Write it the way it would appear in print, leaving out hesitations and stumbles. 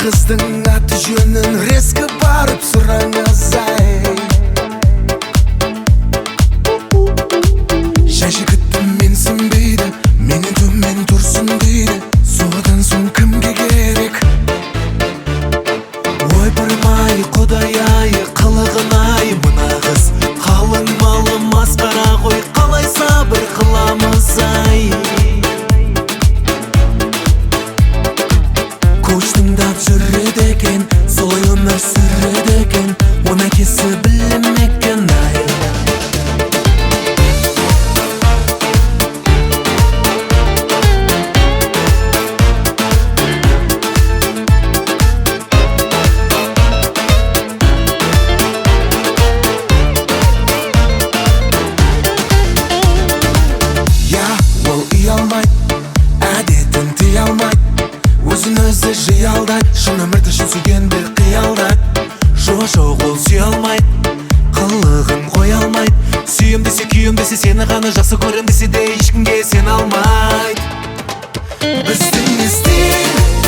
қыздың аты жөнін резко барып сұраңыз ай. Жай жігіттім менсінбейді, менен төмен тұрсын дейді. Содан соң кімге керек? Ойпырмай құдай ай, қылығын ай, мына қыз қалың малы масқара ғой, қалай сабыр қыламыз ай. Коуч тыңдап жүреді екен, солай өмір сүреді екен, оны әкесі білмеген ай. Әдетін тый алмайды, өзін өзі жей алдайды. Шын өмірді шын сүйгенді қиялдайды. Жоқ ол сүйе алмайды, қылығын қоя алмайды. Сүйем десе күйем десе, сені ғана жақсы көрем десе де ешкімге сен алмайды. Біздің естен